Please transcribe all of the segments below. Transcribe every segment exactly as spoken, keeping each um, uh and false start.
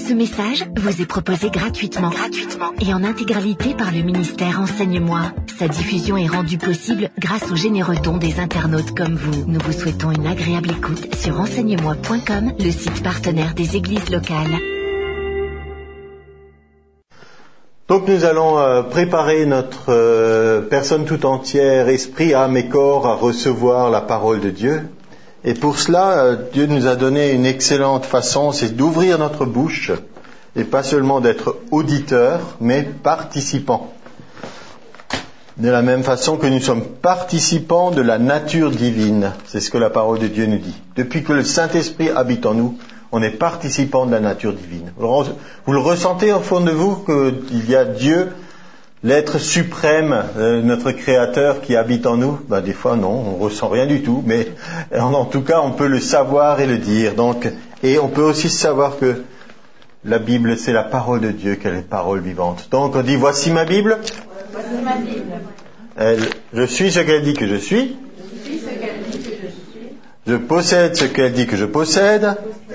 Ce message vous est proposé gratuitement, gratuitement et en intégralité par le ministère Enseigne-moi. Sa diffusion est rendue possible grâce aux généreux dons des internautes comme vous. Nous vous souhaitons une agréable écoute sur enseigne moi point com, le site partenaire des églises locales. Donc nous allons euh, préparer notre euh, personne tout entière, esprit, âme et corps, à recevoir la parole de Dieu. Et pour cela, euh, Dieu nous a donné une excellente façon, c'est d'ouvrir notre bouche, et pas seulement d'être auditeur, mais participant. De la même façon que nous sommes participants de la nature divine, c'est ce que la parole de Dieu nous dit. Depuis que le Saint-Esprit habite en nous, on est participant de la nature divine. Vous le ressentez au fond de vous qu'il y a Dieu, l'être suprême, euh, notre Créateur qui habite en nous? Ben, des fois non, on ne ressent rien du tout, mais en, en tout cas on peut le savoir et le dire. Donc, et on peut aussi savoir que la Bible c'est la parole de Dieu, qu'elle est parole vivante. Donc on dit voici ma Bible. Voici ma Bible. Elle, je suis ce qu'elle dit que je suis. Je suis ce qu'elle dit que je suis. Je possède ce qu'elle dit que je possède.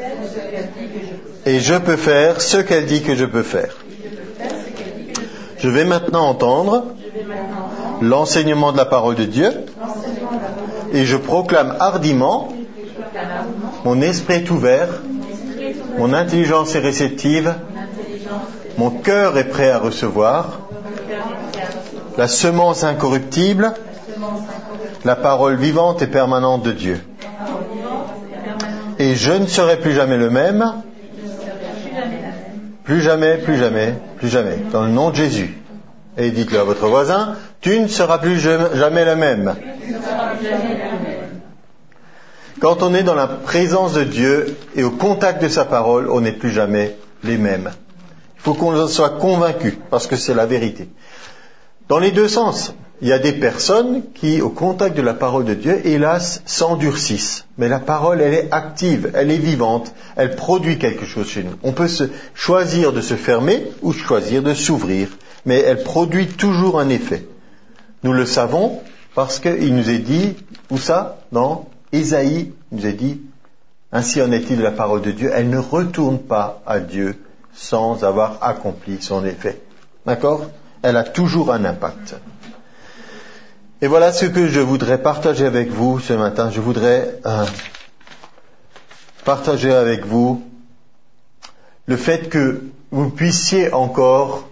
Et je peux faire ce qu'elle dit que je peux faire. Je vais maintenant entendre l'enseignement de la parole de Dieu et je proclame hardiment, mon esprit est ouvert, mon intelligence est réceptive, mon cœur est prêt à recevoir la semence incorruptible, la parole vivante et permanente de Dieu. Et je ne serai plus jamais le même. Plus jamais, plus jamais, plus jamais. Dans le nom de Jésus. Et dites-le à votre voisin, tu ne seras plus jamais le même. Quand on est dans la présence de Dieu et au contact de sa parole, on n'est plus jamais les mêmes. Il faut qu'on en soit convaincu, parce que c'est la vérité. Dans les deux sens, il y a des personnes qui, au contact de la parole de Dieu, hélas, s'endurcissent. Mais la parole, elle est active, elle est vivante, elle produit quelque chose chez nous. On peut se choisir de se fermer ou choisir de s'ouvrir, mais elle produit toujours un effet. Nous le savons parce qu'il nous est dit, où ça? Dans Ésaïe, il nous est dit, ainsi en est-il de la parole de Dieu, elle ne retourne pas à Dieu sans avoir accompli son effet. D'accord? Elle a toujours un impact. Et voilà ce que je voudrais partager avec vous ce matin. Je voudrais euh, partager avec vous le fait que vous puissiez encore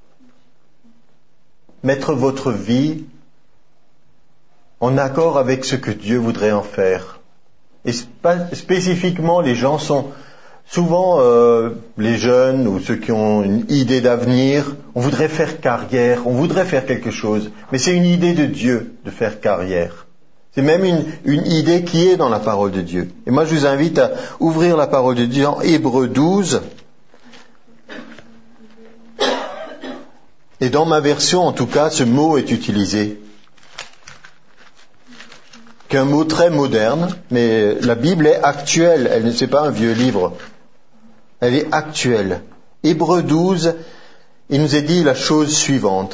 mettre votre vie en accord avec ce que Dieu voudrait en faire. Et sp- spécifiquement, les gens sont souvent, euh, les jeunes ou ceux qui ont une idée d'avenir, on voudrait faire carrière, on voudrait faire quelque chose, mais c'est une idée de Dieu de faire carrière. C'est même une, une idée qui est dans la parole de Dieu. Et moi je vous invite à ouvrir la parole de Dieu en Hébreux douze. Et dans ma version, en tout cas, ce mot est utilisé. Qu'un mot très moderne, mais la Bible est actuelle, elle ne c'est pas un vieux livre. Elle est actuelle. Hébreux douze, il nous est dit la chose suivante,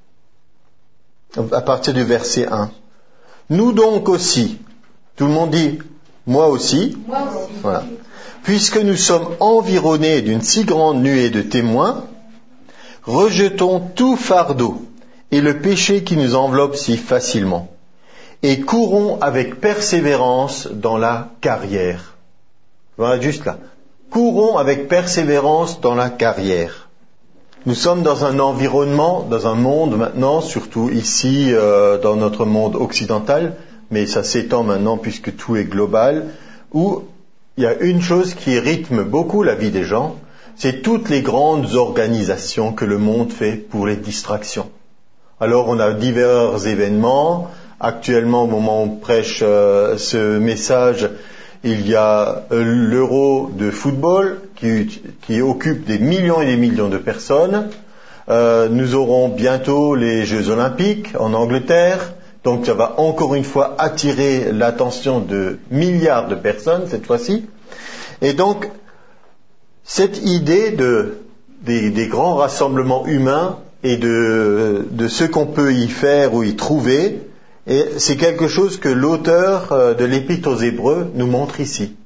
à partir du verset un. Nous donc aussi, tout le monde dit, moi aussi, moi aussi. Voilà. Puisque nous sommes environnés d'une si grande nuée de témoins, rejetons tout fardeau et le péché qui nous enveloppe si facilement, et courons avec persévérance dans la carrière. Voilà, juste là. Courons avec persévérance dans la carrière. Nous sommes dans un environnement, dans un monde maintenant, surtout ici euh, dans notre monde occidental, mais ça s'étend maintenant puisque tout est global, où il y a une chose qui rythme beaucoup la vie des gens, c'est toutes les grandes organisations que le monde fait pour les distractions. Alors on a divers événements. Actuellement, au moment où on prêche euh, ce message, il y a l'Euro de football qui, qui occupe des millions et des millions de personnes. Euh, nous aurons bientôt les Jeux Olympiques en Angleterre. Donc ça va encore une fois attirer l'attention de milliards de personnes cette fois-ci. Et donc, cette idée de, des, des grands rassemblements humains et de, de ce qu'on peut y faire ou y trouver, et c'est quelque chose que l'auteur de l'Épître aux Hébreux nous montre ici.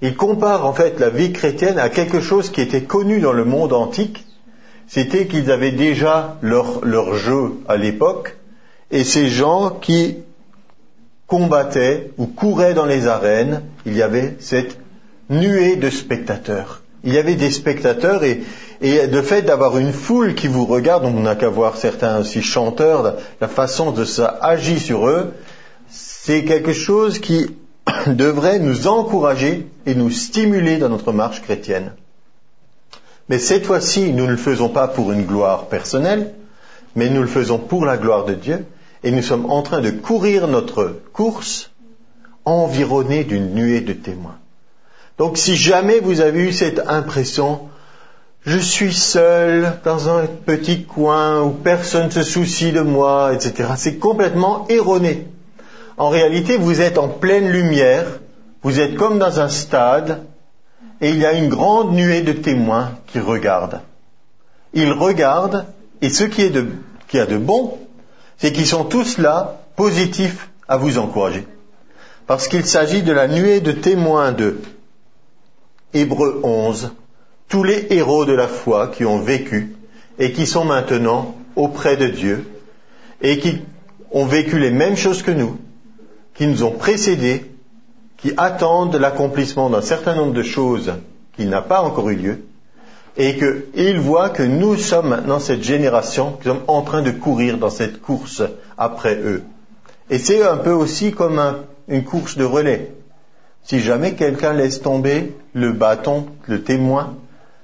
Il compare en fait la vie chrétienne à quelque chose qui était connu dans le monde antique. C'était qu'ils avaient déjà leur, leur jeu à l'époque, et ces gens qui combattaient ou couraient dans les arènes, il y avait cette nuée de spectateurs. Il y avait des spectateurs et, et le fait d'avoir une foule qui vous regarde, on n'a qu'à voir certains aussi chanteurs, la, la façon dont ça agit sur eux, c'est quelque chose qui devrait nous encourager et nous stimuler dans notre marche chrétienne. Mais cette fois-ci, nous ne le faisons pas pour une gloire personnelle, mais nous le faisons pour la gloire de Dieu, et nous sommes en train de courir notre course environnés d'une nuée de témoins. Donc si jamais vous avez eu cette impression, je suis seul dans un petit coin où personne ne se soucie de moi, et cetera, c'est complètement erroné. En réalité, vous êtes en pleine lumière, vous êtes comme dans un stade, et il y a une grande nuée de témoins qui regardent. Ils regardent, et ce qui est de, qui a de bon, c'est qu'ils sont tous là, positifs, à vous encourager. Parce qu'il s'agit de la nuée de témoins de Hébreux onze, tous les héros de la foi qui ont vécu et qui sont maintenant auprès de Dieu et qui ont vécu les mêmes choses que nous, qui nous ont précédés, qui attendent l'accomplissement d'un certain nombre de choses qui n'a pas encore eu lieu, et qu'ils voient que nous sommes maintenant cette génération qui sommes en train de courir dans cette course après eux. Et c'est un peu aussi comme un, une course de relais. Si jamais quelqu'un laisse tomber le bâton, le témoin,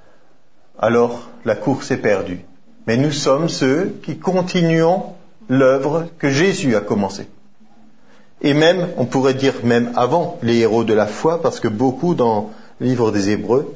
alors la course est perdue. Mais nous sommes ceux qui continuons l'œuvre que Jésus a commencée. Et même, on pourrait dire même avant les héros de la foi, parce que beaucoup dans le livre des Hébreux,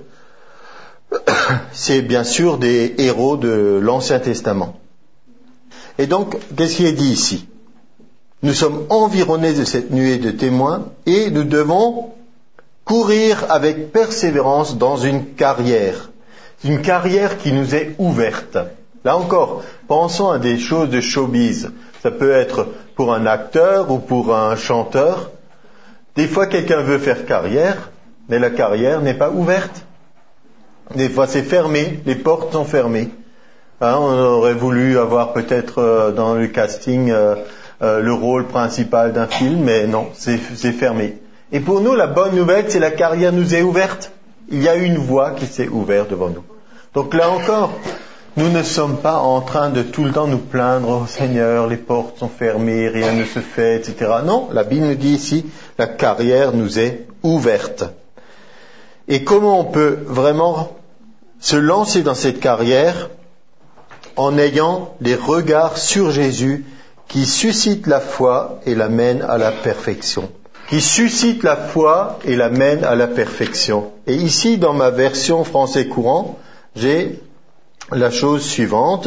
c'est bien sûr des héros de l'Ancien Testament. Et donc, qu'est-ce qui est dit ici ? Nous sommes environnés de cette nuée de témoins et nous devons courir avec persévérance dans une carrière. Une carrière qui nous est ouverte. Là encore, pensons à des choses de showbiz. Ça peut être pour un acteur ou pour un chanteur. Des fois, quelqu'un veut faire carrière, mais la carrière n'est pas ouverte. Des fois, c'est fermé, les portes sont fermées. Hein, on aurait voulu avoir peut-être euh, dans le casting euh, euh, le rôle principal d'un film, mais non, c'est, c'est fermé. Et pour nous, la bonne nouvelle, c'est que la carrière nous est ouverte. Il y a une voie qui s'est ouverte devant nous. Donc là encore, nous ne sommes pas en train de tout le temps nous plaindre, oh Seigneur, les portes sont fermées, rien ne se fait, et cetera. Non, la Bible nous dit ici, la carrière nous est ouverte. Et comment on peut vraiment se lancer dans cette carrière en ayant des regards sur Jésus qui suscitent la foi et l'amènent à la perfection. Qui suscite la foi et l'amène à la perfection. Et ici, dans ma version français courant, j'ai la chose suivante.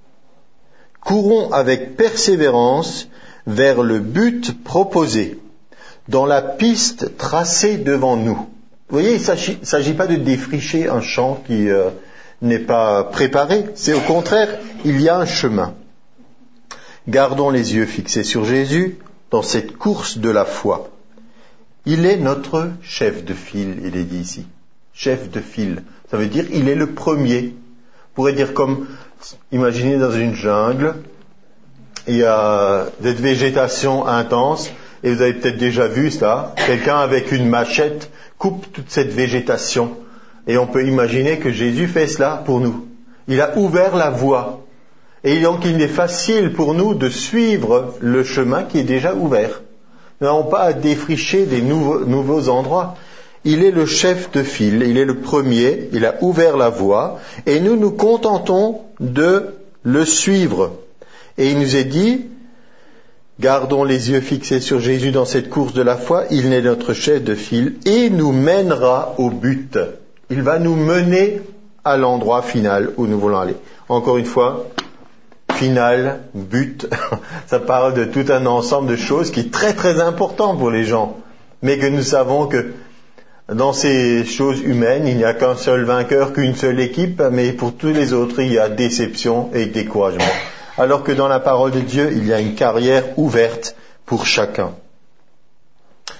Courons avec persévérance vers le but proposé, dans la piste tracée devant nous. Vous voyez, il ne s'agit pas de défricher un champ qui euh, n'est pas préparé. C'est au contraire, il y a un chemin. Gardons les yeux fixés sur Jésus dans cette course de la foi. Il est notre chef de file, il est dit ici. Chef de file. Ça veut dire, il est le premier. On pourrait dire comme, imaginez dans une jungle, il y a cette végétation intense, et vous avez peut-être déjà vu ça, quelqu'un avec une machette coupe toute cette végétation. Et on peut imaginer que Jésus fait cela pour nous. Il a ouvert la voie. Et donc il est facile pour nous de suivre le chemin qui est déjà ouvert. Nous n'avons pas à défricher des nouveaux, nouveaux endroits. Il est le chef de file, il est le premier, il a ouvert la voie, et nous nous contentons de le suivre. Et il nous est dit, gardons les yeux fixés sur Jésus dans cette course de la foi, il est notre chef de file, et nous mènera au but. Il va nous mener à l'endroit final où nous voulons aller. Encore une fois, final, but, ça parle de tout un ensemble de choses qui est très très important pour les gens, mais que nous savons que dans ces choses humaines, il n'y a qu'un seul vainqueur, qu'une seule équipe, mais pour tous les autres, il y a déception et découragement. Alors que dans la parole de Dieu, il y a une carrière ouverte pour chacun.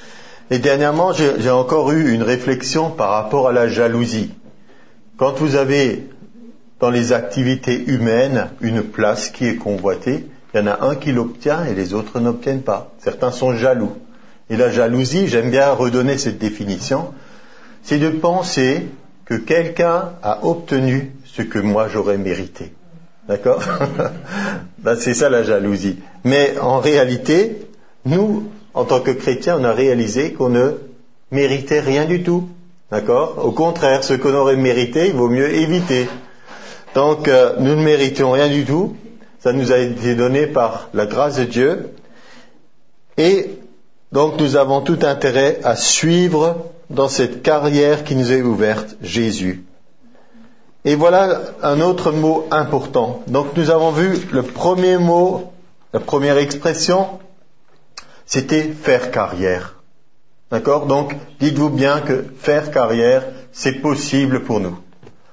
Et dernièrement, j'ai, j'ai encore eu une réflexion par rapport à la jalousie. Quand vous avez dans les activités humaines une place qui est convoitée, il y en a un qui l'obtient et les autres n'obtiennent pas. Certains sont jaloux. Et la jalousie, j'aime bien redonner cette définition, c'est de penser que quelqu'un a obtenu ce que moi j'aurais mérité. D'accord? Ben, c'est ça la jalousie. Mais en réalité, nous, en tant que chrétiens, on a réalisé qu'on ne méritait rien du tout. D'accord? Au contraire, ce qu'on aurait mérité, il vaut mieux éviter. Donc, euh, nous ne méritions rien du tout. Ça nous a été donné par la grâce de Dieu. Et donc, nous avons tout intérêt à suivre dans cette carrière qui nous est ouverte, Jésus. Et voilà un autre mot important. Donc, nous avons vu le premier mot, la première expression, c'était faire carrière. D'accord? Donc, dites-vous bien que faire carrière, c'est possible pour nous.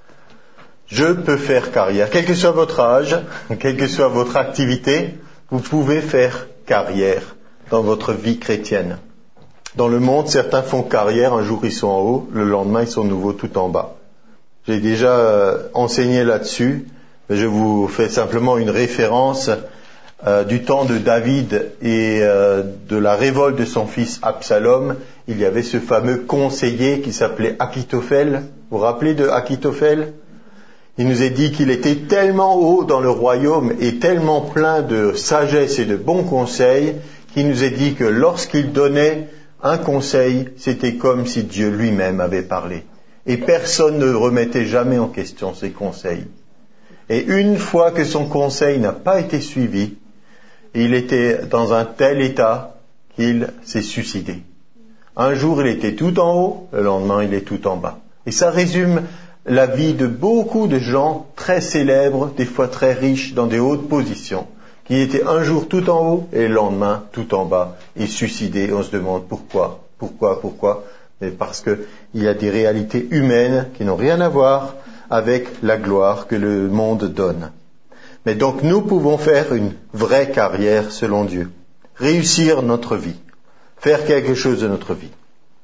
Je peux faire carrière. Quel que soit votre âge, quelle que soit votre activité, vous pouvez faire carrière dans votre vie chrétienne. Dans le monde, certains font carrière, un jour ils sont en haut, le lendemain ils sont nouveau tout en bas. J'ai déjà euh, enseigné là-dessus, mais je vous fais simplement une référence euh, du temps de David et euh, de la révolte de son fils Absalom. Il y avait ce fameux conseiller qui s'appelait Achitophel. Vous vous rappelez de Achitophel ? Il nous est dit qu'il était tellement haut dans le royaume et tellement plein de sagesse et de bons conseils qu'il nous est dit que lorsqu'il donnait un conseil, c'était comme si Dieu lui-même avait parlé. Et personne ne remettait jamais en question ses conseils. Et une fois que son conseil n'a pas été suivi, il était dans un tel état qu'il s'est suicidé. Un jour, il était tout en haut, le lendemain, il est tout en bas. Et ça résume la vie de beaucoup de gens très célèbres, des fois très riches, dans des hautes positions, qui étaient un jour tout en haut et le lendemain tout en bas et suicidés. On se demande pourquoi, pourquoi, pourquoi. Mais parce qu'il y a des réalités humaines qui n'ont rien à voir avec la gloire que le monde donne. Mais donc nous pouvons faire une vraie carrière selon Dieu, réussir notre vie, faire quelque chose de notre vie.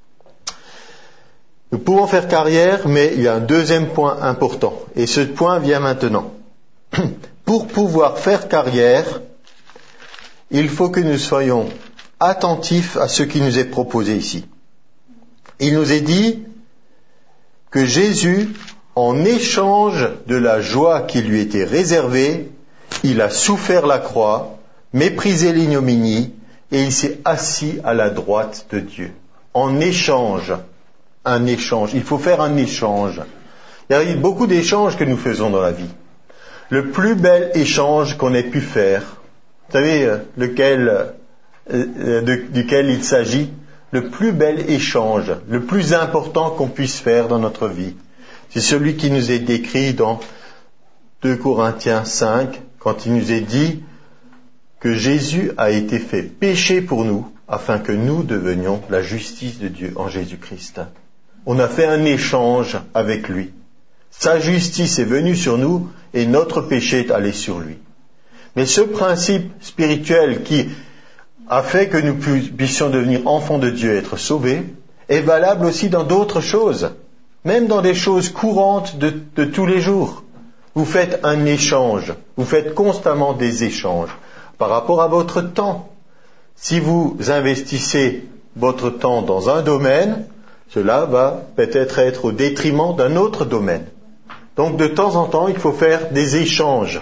Nous pouvons faire carrière, mais il y a un deuxième point important. Et ce point vient maintenant. Pour pouvoir faire carrière, il faut que nous soyons attentifs à ce qui nous est proposé ici. Il nous est dit que Jésus, en échange de la joie qui lui était réservée, il a souffert la croix, méprisé l'ignominie, et il s'est assis à la droite de Dieu. En échange. Un échange. Il faut faire un échange. Il y a beaucoup d'échanges que nous faisons dans la vie. Le plus bel échange qu'on ait pu faire, vous savez lequel, euh, de, duquel il s'agit? Le plus bel échange, le plus important qu'on puisse faire dans notre vie, c'est celui qui nous est décrit dans deux Corinthiens cinq, quand il nous est dit que Jésus a été fait péché pour nous, afin que nous devenions la justice de Dieu en Jésus-Christ. On a fait un échange avec lui. Sa justice est venue sur nous et notre péché est allé sur lui. Mais ce principe spirituel qui a fait que nous puissions devenir enfants de Dieu et être sauvés est valable aussi dans d'autres choses, même dans des choses courantes de, de tous les jours. Vous faites un échange, vous faites constamment des échanges par rapport à votre temps. Si vous investissez votre temps dans un domaine, cela va peut-être être au détriment d'un autre domaine. Donc de temps en temps, il faut faire des échanges.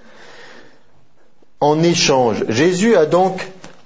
En échange, Jésus a donc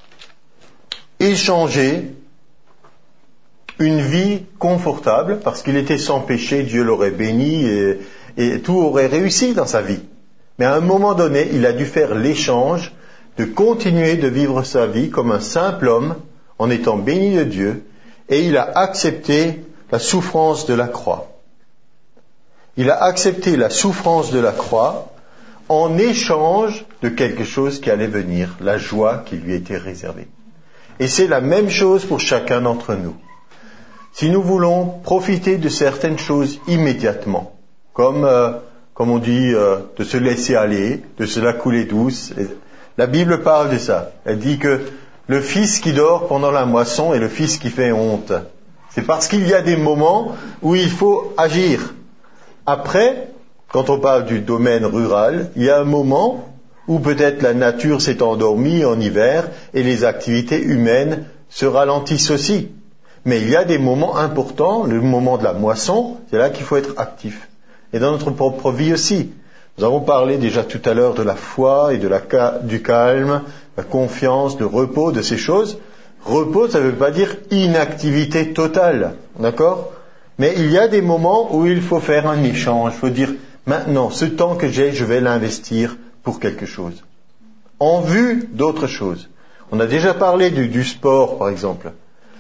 échangé une vie confortable, parce qu'il était sans péché, Dieu l'aurait béni et, et tout aurait réussi dans sa vie. Mais à un moment donné, il a dû faire l'échange de continuer de vivre sa vie comme un simple homme, en étant béni de Dieu, et il a accepté la souffrance de la croix. Il a accepté la souffrance de la croix en échange de quelque chose qui allait venir, la joie qui lui était réservée. Et c'est la même chose pour chacun d'entre nous. Si nous voulons profiter de certaines choses immédiatement, comme, euh, comme on dit, euh, de se laisser aller, de se la couler douce, la Bible parle de ça. Elle dit que le fils qui dort pendant la moisson et le fils qui fait honte. C'est parce qu'il y a des moments où il faut agir. Après, quand on parle du domaine rural, il y a un moment où peut-être la nature s'est endormie en hiver et les activités humaines se ralentissent aussi. Mais il y a des moments importants, le moment de la moisson, c'est là qu'il faut être actif. Et dans notre propre vie aussi. Nous avons parlé déjà tout à l'heure de la foi et de la, du calme, la confiance, le repos, de ces choses. Repos, ça ne veut pas dire inactivité totale, d'accord ? Mais il y a des moments où il faut faire un échange. Il faut dire, maintenant, ce temps que j'ai, je vais l'investir pour quelque chose. En vue d'autre chose. On a déjà parlé du, du sport, par exemple.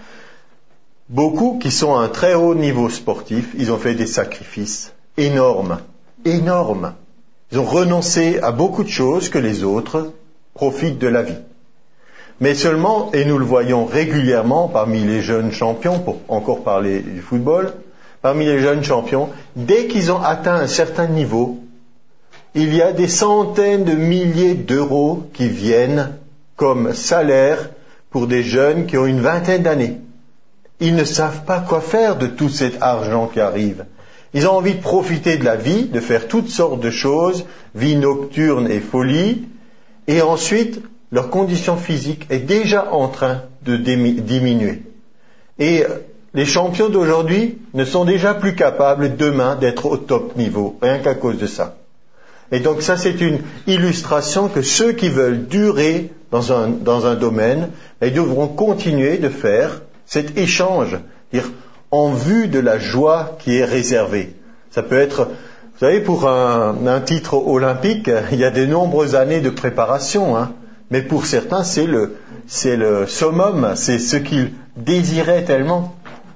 Beaucoup qui sont à un très haut niveau sportif, ils ont fait des sacrifices énormes, énormes. Ils ont renoncé à beaucoup de choses que les autres profitent de la vie. Mais seulement, et nous le voyons régulièrement parmi les jeunes champions, pour encore parler du football, parmi les jeunes champions, dès qu'ils ont atteint un certain niveau, il y a des centaines de milliers d'euros qui viennent comme salaire pour des jeunes qui ont une vingtaine d'années. Ils ne savent pas quoi faire de tout cet argent qui arrive. Ils ont envie de profiter de la vie, de faire toutes sortes de choses, vie nocturne et folie, et ensuite, leur condition physique est déjà en train de diminuer. Et les champions d'aujourd'hui ne sont déjà plus capables demain d'être au top niveau, rien qu'à cause de ça. Et donc ça, c'est une illustration que ceux qui veulent durer dans un, dans un domaine, ils devront continuer de faire cet échange, dire, en vue de la joie qui est réservée. Ça peut être, vous savez, pour un, un titre olympique, il y a de nombreuses années de préparation, hein, mais pour certains, c'est le, c'est le summum, c'est ce qu'ils désiraient tellement.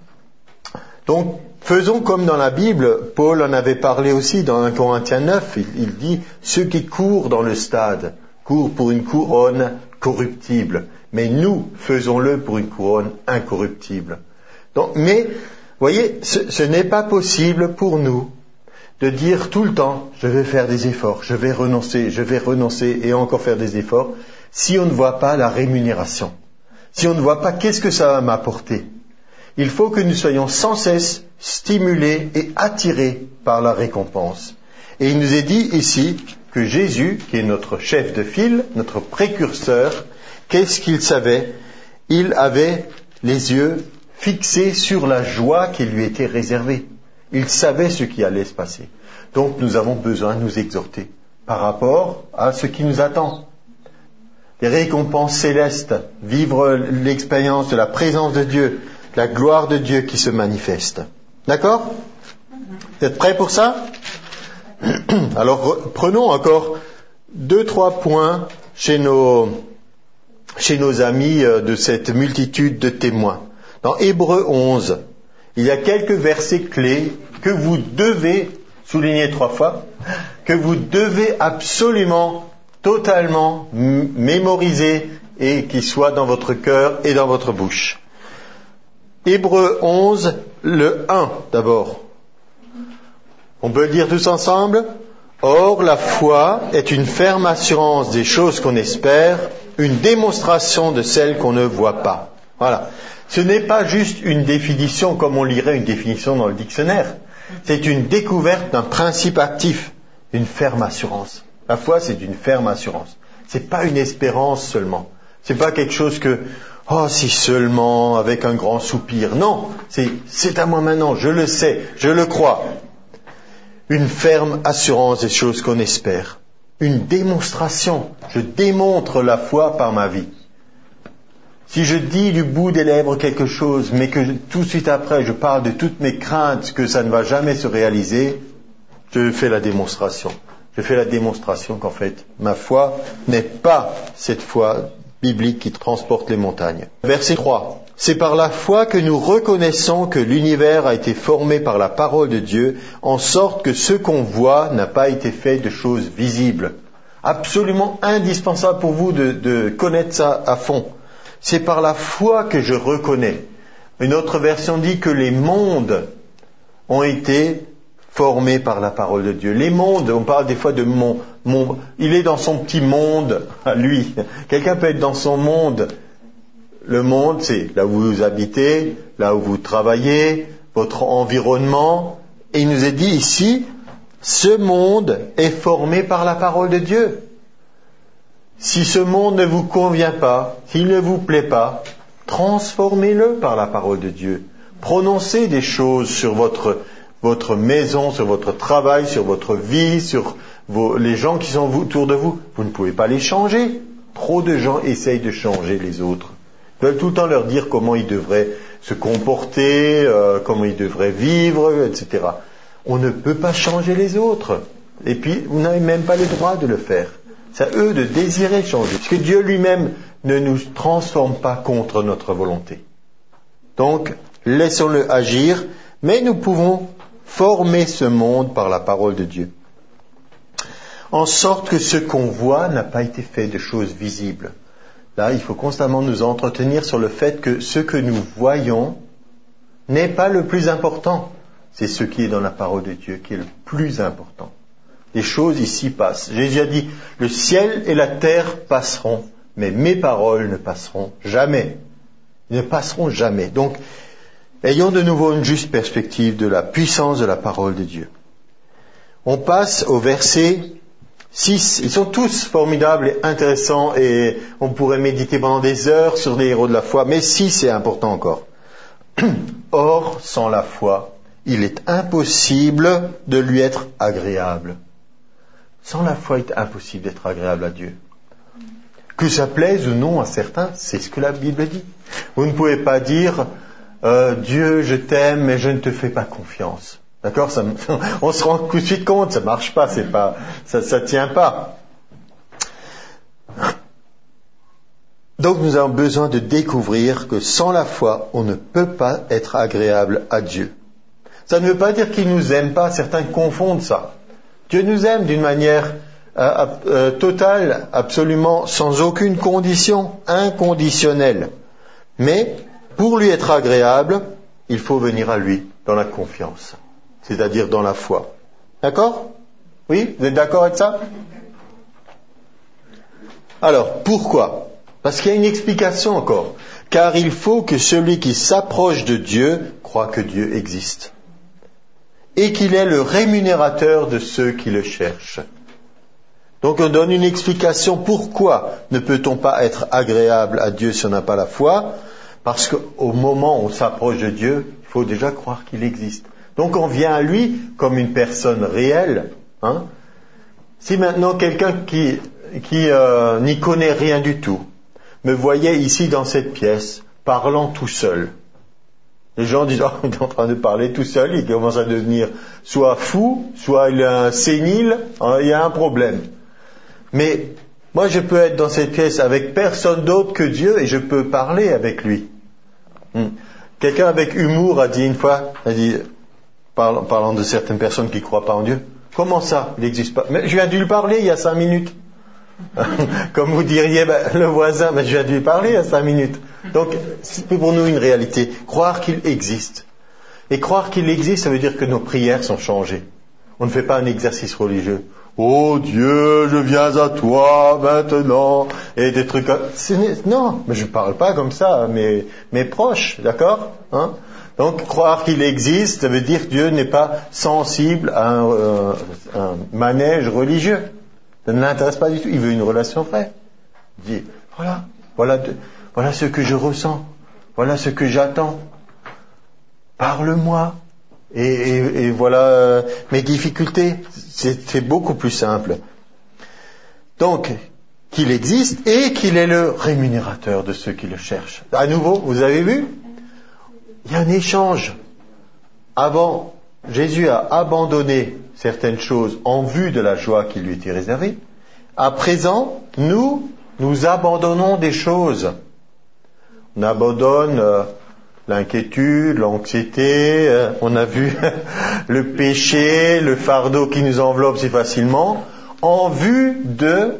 Donc, faisons comme dans la Bible, Paul en avait parlé aussi dans un Corinthiens neuf, il, il dit, ceux qui courent dans le stade, courent pour une couronne corruptible, mais nous, faisons-le pour une couronne incorruptible. Donc, mais, vous voyez, ce, ce n'est pas possible pour nous de dire tout le temps, je vais faire des efforts, je vais renoncer, je vais renoncer et encore faire des efforts, si on ne voit pas la rémunération, si on ne voit pas qu'est-ce que ça va m'apporter. Il faut que nous soyons sans cesse stimulés et attirés par la récompense. Et il nous est dit ici que Jésus, qui est notre chef de file, notre précurseur, qu'est-ce qu'il savait ? Il avait les yeux fixés sur la joie qui lui était réservée. Il savait ce qui allait se passer. Donc nous avons besoin de nous exhorter par rapport à ce qui nous attend. Les récompenses célestes, vivre l'expérience de la présence de Dieu, la gloire de Dieu qui se manifeste. D'accord ? Vous êtes prêts pour ça ? Alors prenons encore deux, trois points chez nos, chez nos amis de cette multitude de témoins. Dans Hébreux onze, il y a quelques versets clés que vous devez souligner trois fois, que vous devez absolument, totalement m- mémoriser et qui soient dans votre cœur et dans votre bouche. Hébreux onze, le un d'abord. On peut le dire tous ensemble ? Or, la foi est une ferme assurance des choses qu'on espère, une démonstration de celles qu'on ne voit pas. Voilà. Ce n'est pas juste une définition comme on lirait une définition dans le dictionnaire. C'est une découverte d'un principe actif, une ferme assurance. La foi, c'est une ferme assurance. C'est pas une espérance seulement. C'est pas quelque chose que, oh, si seulement, avec un grand soupir. Non, c'est, c'est à moi maintenant, je le sais, je le crois. Une ferme assurance des choses qu'on espère. Une démonstration. Je démontre la foi par ma vie. Si je dis du bout des lèvres quelque chose, mais que tout de suite après je parle de toutes mes craintes que ça ne va jamais se réaliser, je fais la démonstration. Je fais la démonstration qu'en fait, ma foi n'est pas cette foi biblique qui transporte les montagnes. Verset trois. C'est par la foi que nous reconnaissons que l'univers a été formé par la parole de Dieu, en sorte que ce qu'on voit n'a pas été fait de choses visibles. Absolument indispensable pour vous de, de connaître ça à fond. C'est par la foi que je reconnais. Une autre version dit que les mondes ont été formés par la parole de Dieu. Les mondes, on parle des fois de mon, mon, il est dans son petit monde à lui. Quelqu'un peut être dans son monde le monde, c'est là où vous habitez, là où vous travaillez, votre environnement. Et il nous est dit ici, ce monde est formé par la parole de Dieu. Si ce monde ne vous convient pas, s'il ne vous plaît pas, transformez-le par la parole de Dieu. Prononcez des choses sur votre, votre maison, sur votre travail, sur votre vie, sur vos, les gens qui sont autour de vous. Vous ne pouvez pas les changer. Trop de gens essayent de changer les autres. Ils veulent tout le temps leur dire comment ils devraient se comporter, euh, comment ils devraient vivre, et cetera. On ne peut pas changer les autres. Et puis, vous n'avez même pas le droit de le faire. C'est à eux de désirer changer. Parce que Dieu lui-même ne nous transforme pas contre notre volonté. Donc, laissons-le agir, mais nous pouvons former ce monde par la parole de Dieu. En sorte que ce qu'on voit n'a pas été fait de choses visibles. Là, il faut constamment nous entretenir sur le fait que ce que nous voyons n'est pas le plus important. C'est ce qui est dans la parole de Dieu qui est le plus important. Les choses ici passent. Jésus a dit, le ciel et la terre passeront, mais mes paroles ne passeront jamais. Ils ne passeront jamais. Donc, ayons de nouveau une juste perspective de la puissance de la parole de Dieu. On passe au verset six. Ils sont tous formidables et intéressants et on pourrait méditer pendant des heures sur les héros de la foi, mais six est important encore. Or, sans la foi, il est impossible de lui être agréable. Sans la foi, il est impossible d'être agréable à Dieu. Que ça plaise ou non à certains, c'est ce que la Bible dit. Vous ne pouvez pas dire euh, « Dieu, je t'aime, mais je ne te fais pas confiance ». D'accord, ça, on se rend tout de suite compte, ça marche pas, c'est pas, ça, ça tient pas. Donc nous avons besoin de découvrir que sans la foi, on ne peut pas être agréable à Dieu. Ça ne veut pas dire qu'il nous aime pas, certains confondent ça. Dieu nous aime d'une manière euh, euh, totale, absolument, sans aucune condition, inconditionnelle. Mais, pour lui être agréable, il faut venir à lui, dans la confiance, c'est-à-dire dans la foi. D'accord ? Oui ? Vous êtes d'accord avec ça ? Alors, pourquoi ? Parce qu'il y a une explication encore. Car il faut que celui qui s'approche de Dieu croit que Dieu existe. Et qu'il est le rémunérateur de ceux qui le cherchent. Donc on donne une explication pourquoi ne peut-on pas être agréable à Dieu si on n'a pas la foi. Parce qu'au moment où on s'approche de Dieu, il faut déjà croire qu'il existe. Donc on vient à lui comme une personne réelle. Hein. Si maintenant quelqu'un qui, qui euh, n'y connaît rien du tout me voyait ici dans cette pièce parlant tout seul, les gens disent, oh, il est en train de parler tout seul, il commence à devenir soit fou, soit il est un sénile, hein, il y a un problème. Mais moi je peux être dans cette pièce avec personne d'autre que Dieu et je peux parler avec lui. Hmm. Quelqu'un avec humour a dit une fois, a dit, parlant, parlant de certaines personnes qui ne croient pas en Dieu, comment ça, il n'existe pas? Mais je viens de lui parler il y a cinq minutes. Comme vous diriez, ben, le voisin, ben, je viens de lui parler il y a cinq minutes. Donc, c'est pour nous une réalité. Croire qu'il existe. Et croire qu'il existe, ça veut dire que nos prières sont changées. On ne fait pas un exercice religieux. Oh Dieu, je viens à toi maintenant. Et des trucs comme... Non, mais je ne parle pas comme ça à mes, mes proches, d'accord, hein? Donc, croire qu'il existe, ça veut dire que Dieu n'est pas sensible à un, euh, un manège religieux. Ça ne l'intéresse pas du tout. Il veut une relation vraie. Il dit, voilà, voilà, de, voilà ce que je ressens. Voilà ce que j'attends. Parle-moi. Et, et, et voilà euh, mes difficultés. C'est, c'est beaucoup plus simple. Donc, qu'il existe et qu'il est le rémunérateur de ceux qui le cherchent. À nouveau, vous avez vu ? Il y a un échange. Avant, Jésus a abandonné certaines choses en vue de la joie qui lui était réservée. À présent, nous, nous abandonnons des choses. On abandonne euh, l'inquiétude, l'anxiété, euh, on a vu le péché, le fardeau qui nous enveloppe si facilement, en vue de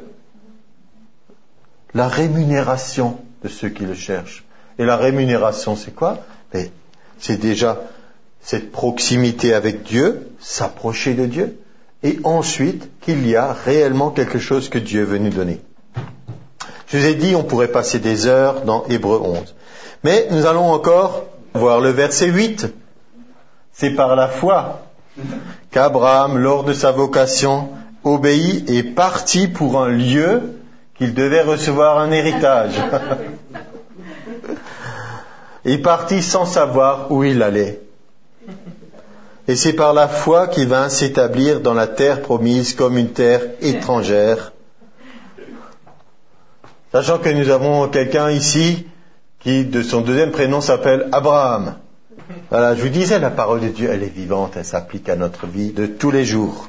la rémunération de ceux qui le cherchent. Et la rémunération, c'est quoi ? Mais c'est déjà cette proximité avec Dieu, s'approcher de Dieu, et ensuite qu'il y a réellement quelque chose que Dieu veut nous donner. Je vous ai dit, on pourrait passer des heures dans Hébreux onze. Mais nous allons encore voir le verset huit. C'est par la foi qu'Abraham, lors de sa vocation, obéit et partit pour un lieu qu'il devait recevoir un héritage. Il partit sans savoir où il allait. Et c'est par la foi qu'il vint s'établir dans la terre promise comme une terre étrangère. Sachant que nous avons quelqu'un ici qui, de son deuxième prénom, s'appelle Abraham. Voilà, je vous disais, la parole de Dieu, elle est vivante, elle s'applique à notre vie de tous les jours.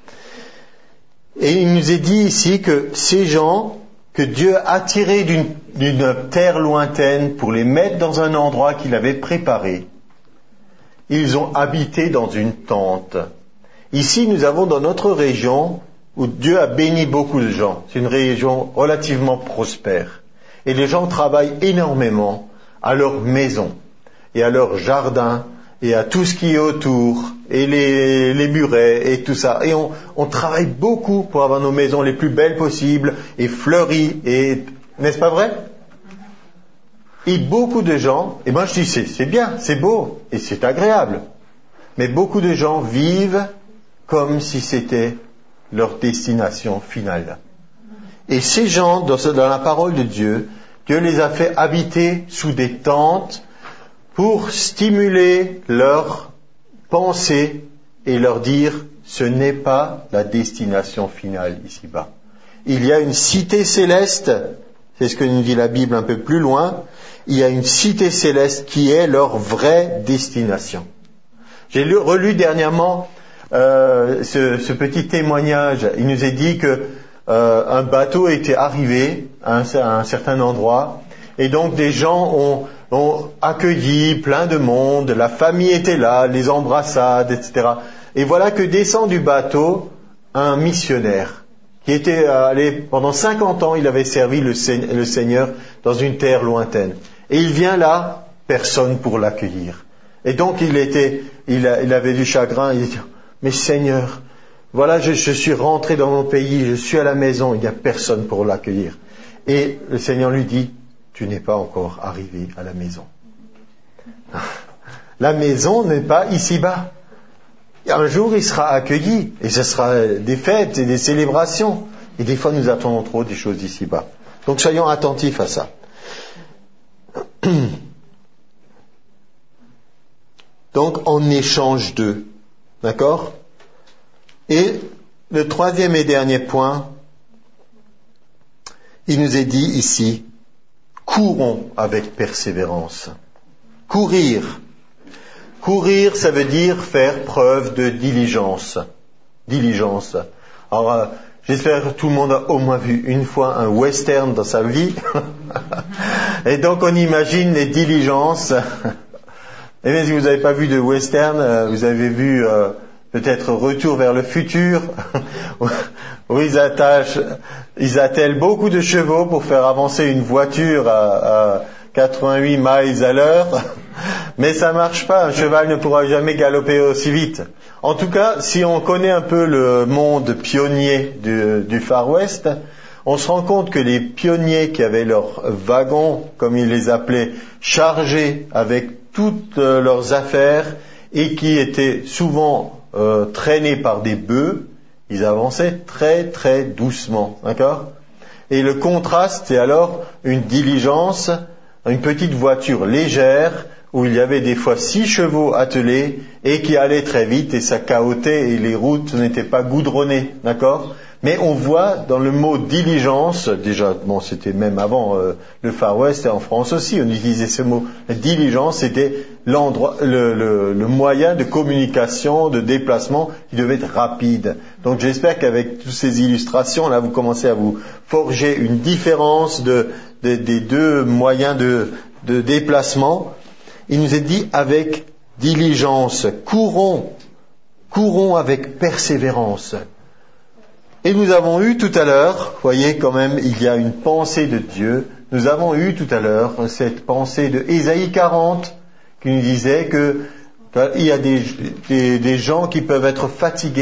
Et il nous est dit ici que ces gens que Dieu a tirés d'une, d'une terre lointaine pour les mettre dans un endroit qu'il avait préparé, ils ont habité dans une tente. Ici, nous avons dans notre région où Dieu a béni beaucoup de gens. C'est une région relativement prospère. Et les gens travaillent énormément à leur maison et à leur jardin et à tout ce qui est autour, et les, les murets et tout ça. Et on, on travaille beaucoup pour avoir nos maisons les plus belles possibles et fleuries. Et, n'est-ce pas vrai? Et beaucoup de gens, et moi je dis c'est, c'est bien, c'est beau et c'est agréable, mais beaucoup de gens vivent comme si c'était leur destination finale. Et ces gens, dans, ce, dans la parole de Dieu, Dieu les a fait habiter sous des tentes pour stimuler leur pensée et leur dire ce n'est pas la destination finale ici-bas. Il y a une cité céleste, c'est ce que nous dit la Bible un peu plus loin, il y a une cité céleste qui est leur vraie destination. J'ai lu, relu dernièrement euh, ce, ce petit témoignage. Il nous est dit que euh, un bateau était arrivé à un, à un certain endroit et donc des gens ont, ont accueilli plein de monde, la famille était là, les embrassades, et cetera. Et voilà que descend du bateau un missionnaire qui était allé pendant cinquante ans, il avait servi le, le Seigneur dans une terre lointaine. Et il vient là, personne pour l'accueillir. Et donc il était, il, a, il avait du chagrin, il dit, mais Seigneur, voilà, je, je suis rentré dans mon pays, je suis à la maison, il n'y a personne pour l'accueillir. Et le Seigneur lui dit, tu n'es pas encore arrivé à la maison. La maison n'est pas ici-bas. Un jour, il sera accueilli, et ce sera des fêtes et des célébrations. Et des fois, nous attendons trop des choses ici-bas. Donc, soyons attentifs à ça. Donc, en échange d'eux. D'accord? Et le troisième et dernier point, il nous est dit ici, courons avec persévérance. Courir. Courir, ça veut dire faire preuve de diligence. Diligence. Alors, euh, j'espère que tout le monde a au moins vu une fois un western dans sa vie. Et donc, on imagine les diligences. Et bien, si vous n'avez pas vu de western, euh, vous avez vu euh, peut-être Retour vers le futur, où ils attachent, ils attellent beaucoup de chevaux pour faire avancer une voiture à, à quatre-vingt-huit miles à l'heure. Mais ça marche pas, un cheval ne pourra jamais galoper aussi vite. En tout cas, si on connaît un peu le monde pionnier du, du Far West, on se rend compte que les pionniers qui avaient leurs wagons, comme ils les appelaient, chargés avec toutes euh, leurs affaires et qui étaient souvent euh, traînés par des bœufs, ils avançaient très très doucement, d'accord ? Et le contraste, c'est alors une diligence, une petite voiture légère, où il y avait des fois six chevaux attelés et qui allaient très vite et ça cahotait et les routes n'étaient pas goudronnées, d'accord ? Mais on voit dans le mot diligence, déjà, bon, c'était même avant euh, le Far West et en France aussi, on utilisait ce mot. La diligence, c'était l'endroit, le, le, le moyen de communication, de déplacement qui devait être rapide. Donc j'espère qu'avec toutes ces illustrations, là, vous commencez à vous forger une différence de, de, des deux moyens de, de déplacement. Il nous est dit avec diligence, courons, courons avec persévérance. Et nous avons eu tout à l'heure, voyez quand même, il y a une pensée de Dieu, nous avons eu tout à l'heure cette pensée de Ésaïe quarante qui nous disait que il y a des, des, des gens qui peuvent être fatigués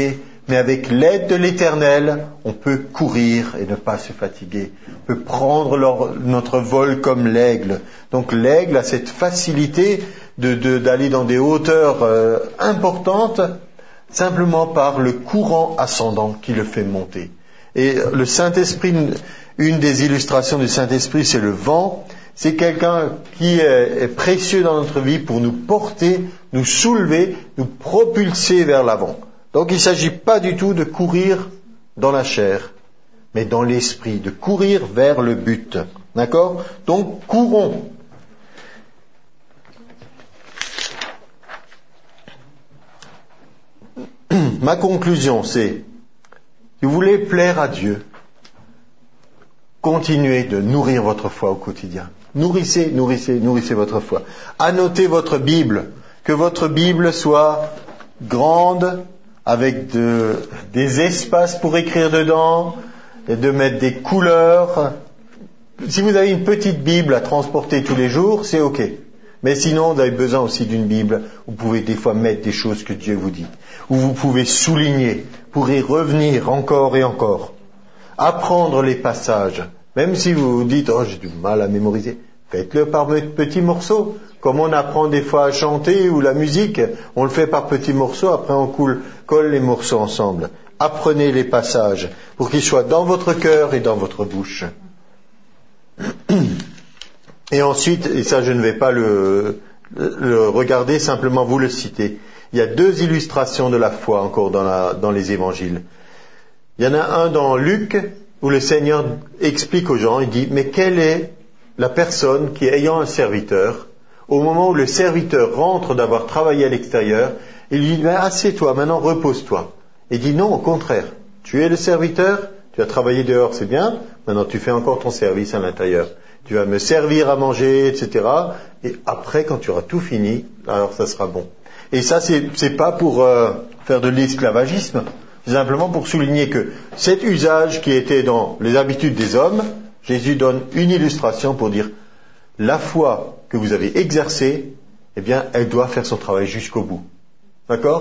Mais avec l'aide de l'Éternel, on peut courir et ne pas se fatiguer. On peut prendre leur, notre vol comme l'aigle. Donc l'aigle a cette facilité de, de, d'aller dans des hauteurs euh, importantes simplement par le courant ascendant qui le fait monter. Et le Saint-Esprit, une des illustrations du Saint-Esprit, c'est le vent. C'est quelqu'un qui est, est précieux dans notre vie pour nous porter, nous soulever, nous propulser vers l'avant. Donc il ne s'agit pas du tout de courir dans la chair, mais dans l'esprit, de courir vers le but. D'accord ? Donc courons. Ma conclusion, c'est, si vous voulez plaire à Dieu, continuez de nourrir votre foi au quotidien. Nourrissez, nourrissez, nourrissez votre foi. Annotez votre Bible, que votre Bible soit grande, avec de, des espaces pour écrire dedans, et de mettre des couleurs. Si vous avez une petite Bible à transporter tous les jours, c'est ok. Mais sinon, vous avez besoin aussi d'une Bible où vous pouvez des fois mettre des choses que Dieu vous dit, où vous pouvez souligner, pour y revenir encore et encore. Apprendre les passages, même si vous vous dites « Oh, j'ai du mal à mémoriser », faites-le par petits morceaux. Comme on apprend des fois à chanter ou la musique, on le fait par petits morceaux, après on coule, colle les morceaux ensemble. Apprenez les passages pour qu'ils soient dans votre cœur et dans votre bouche. Et ensuite, et ça je ne vais pas le, le regarder, simplement vous le citer. Il y a deux illustrations de la foi encore dans, la, dans les évangiles. Il y en a un dans Luc où le Seigneur explique aux gens, il dit, mais quelle est la personne qui, ayant un serviteur, au moment où le serviteur rentre d'avoir travaillé à l'extérieur, il lui dit, ben, assieds-toi, maintenant repose-toi. Il dit, non, au contraire, tu es le serviteur, tu as travaillé dehors, c'est bien, maintenant tu fais encore ton service à l'intérieur. Tu vas me servir à manger, et cetera. Et après, quand tu auras tout fini, alors ça sera bon. Et ça, c'est, c'est pas pour euh, faire de l'esclavagisme, c'est simplement pour souligner que cet usage qui était dans les habitudes des hommes, Jésus donne une illustration pour dire la foi que vous avez exercée, eh bien, elle doit faire son travail jusqu'au bout. D'accord ?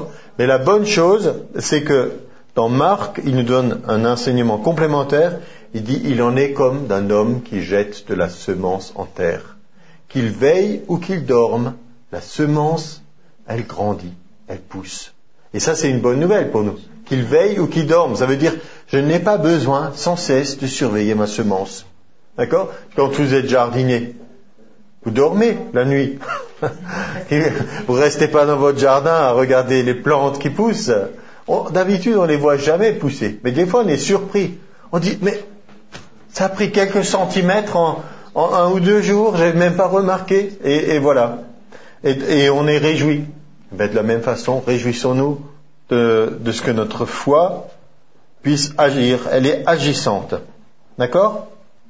Mais la bonne chose, c'est que dans Marc, il nous donne un enseignement complémentaire. Il dit, il en est comme d'un homme qui jette de la semence en terre. Qu'il veille ou qu'il dorme, la semence, elle grandit, elle pousse. Et ça, c'est une bonne nouvelle pour nous. Qu'il veille ou qu'il dorme, ça veut dire, je n'ai pas besoin sans cesse de surveiller ma semence. D'accord ? Quand vous êtes jardinier, vous dormez la nuit. Vous restez pas dans votre jardin à regarder les plantes qui poussent. On, d'habitude, on les voit jamais pousser. Mais des fois, on est surpris. On dit, mais ça a pris quelques centimètres en, en un ou deux jours, j'avais même pas remarqué. Et, et voilà. Et, et on est réjouis. Ben, de la même façon, réjouissons-nous de, de ce que notre foi puisse agir. Elle est agissante. D'accord ?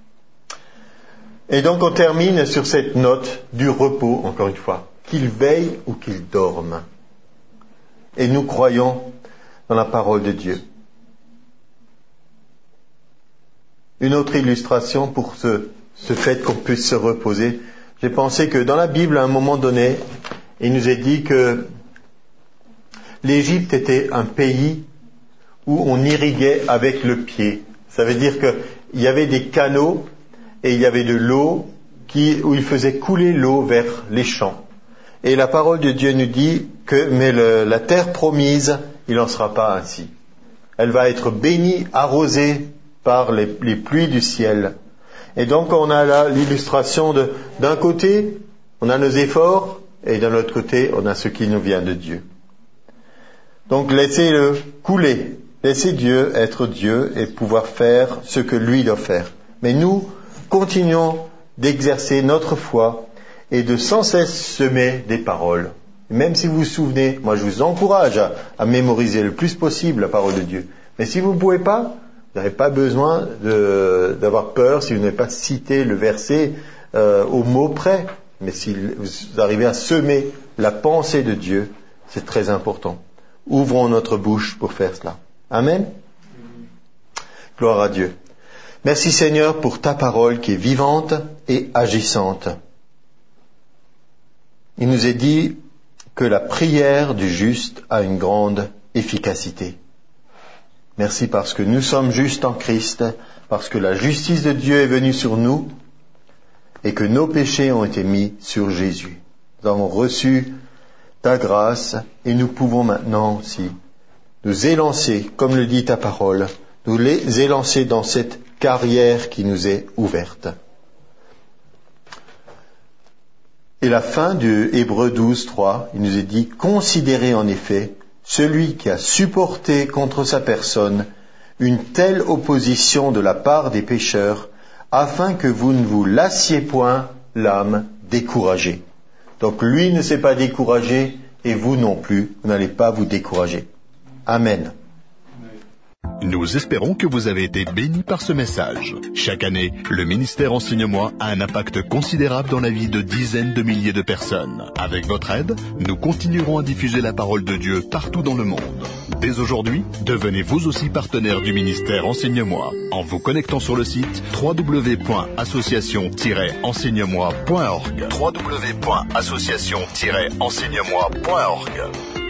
Et donc on termine sur cette note du repos, encore une fois. Qu'il veille ou qu'il dorme. Et nous croyons dans la parole de Dieu. Une autre illustration pour ce, ce fait qu'on puisse se reposer. J'ai pensé que dans la Bible, à un moment donné, il nous est dit que l'Égypte était un pays où on irriguait avec le pied. Ça veut dire qu'il y avait des canaux et il y avait de l'eau qui, où il faisait couler l'eau vers les champs. Et la parole de Dieu nous dit que, mais le, la terre promise, il n'en sera pas ainsi. Elle va être bénie, arrosée par les, les pluies du ciel. Et donc on a là l'illustration de, d'un côté, on a nos efforts, et d'un autre côté, on a ce qui nous vient de Dieu. Donc laissez-le couler, laissez Dieu être Dieu et pouvoir faire ce que lui doit faire. Mais nous, continuons d'exercer notre foi et de sans cesse semer des paroles. Et même si vous vous souvenez, moi je vous encourage à, à mémoriser le plus possible la parole de Dieu. Mais si vous ne pouvez pas, vous n'avez pas besoin de, d'avoir peur si vous n'avez pas cité le verset euh, au mot près. Mais si vous arrivez à semer la pensée de Dieu, c'est très important. Ouvrons notre bouche pour faire cela. Amen. Gloire à Dieu. Merci Seigneur pour ta parole qui est vivante et agissante. Il nous est dit que la prière du juste a une grande efficacité. Merci parce que nous sommes justes en Christ, parce que la justice de Dieu est venue sur nous et que nos péchés ont été mis sur Jésus. Nous avons reçu ta grâce et nous pouvons maintenant aussi nous élancer, comme le dit ta parole, nous les élancer dans cette carrière qui nous est ouverte. Et la fin de Hébreux douze, trois, il nous est dit « Considérez en effet celui qui a supporté contre sa personne une telle opposition de la part des pécheurs, afin que vous ne vous lassiez point l'âme découragée. » Donc lui ne s'est pas découragé et vous non plus, vous n'allez pas vous décourager. Amen. Nous espérons que vous avez été bénis par ce message. Chaque année, le ministère Enseigne-moi a un impact considérable dans la vie de dizaines de milliers de personnes. Avec votre aide, nous continuerons à diffuser la parole de Dieu partout dans le monde. Dès aujourd'hui, devenez vous aussi partenaire du ministère Enseigne-moi en vous connectant sur le site w w w point association tiret enseigne moi point org. w w w point association tiret enseigne moi point org.